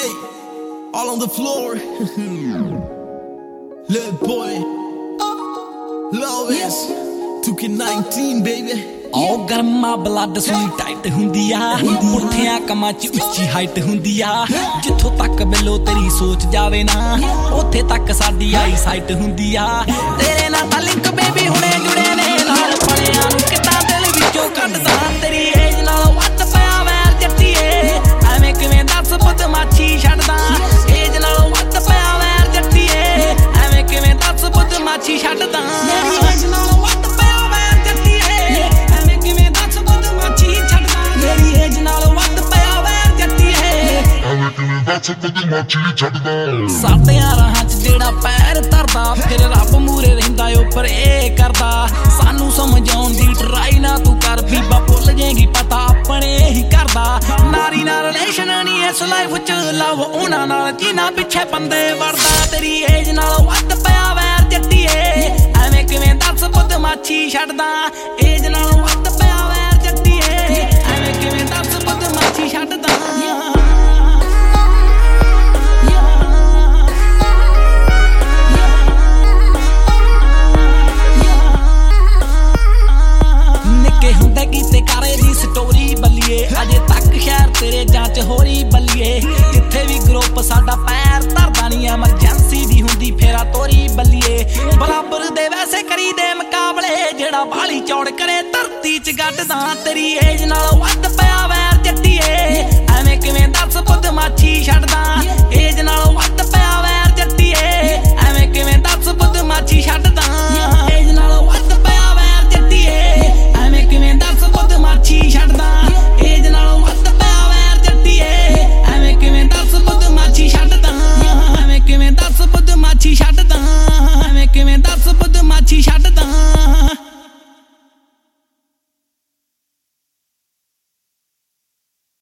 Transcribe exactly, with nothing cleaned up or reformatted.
Hey, all on the floor. Little boy, love is two K nineteen, baby. ओ गर्मा blood सुई tight हुंदी आ पुठियां कमां च उच्ची हाइट हुंदी आ जिथों तक बिलो तेरी सोच जावे ना ओथे तक साडी आई साइट हुंदी आ तेरे नाल लिंक बेबी हुणे जुड़े ने लाल पणियां नूं कितां दिल विचों कढदा तेरी एज नाल वट पिया वैर जट्टीए एवें किवें दस बदमाशी छड्दा एज नाल वट पिया वैर जट्टीए एवें किवें दस बदमाशी छड्दा एज नाल वट पिया वैर जट्टीए साडियां राहां च जेड़ा पैर धरदा फिर रब मूरे रहिंदा ओ पर ए करदा सानू समझाउण दी ट्राई ना तू कर बीबा भुल जाएगी पता अपने ही करदा नारी नाल रिलेशन नहीं इस लाइफ च लव उन्हां नाल जिन्हां पिछे बंदे वरदा तेरी एज नाल वट पिया वैर जट्टीए एवें किवें दस बदमाशी छड्दा एज नाल वट पिया वैर जट्टीए एवें किवें दस बदमाशी छड्दा अजे तक शहर तेरे जांच होरी बल्लिए जिथे भी ग्रुप साडा पैर धरदा नहीं एमरजेंसी दी हुंदी फेरा तोरी बल्लिए बराबर दे वैसे करी दे मुकाबले जेड़ा बाली चौड़ करे धरती च गड्डदा तेरी एज नाल वट पिया वैर जट्टीए एवें किवें दस बदमाशी छड्दा एज नाल वट पिया वैर जट्टीए एवें किवें दस बदमाशी छड्दा एज नाल वट पिया वैर जट्टीए एवें किवें दस बदमाशी छड्दा छड्डदा एवें किवें दस बदमाशी छड्डदा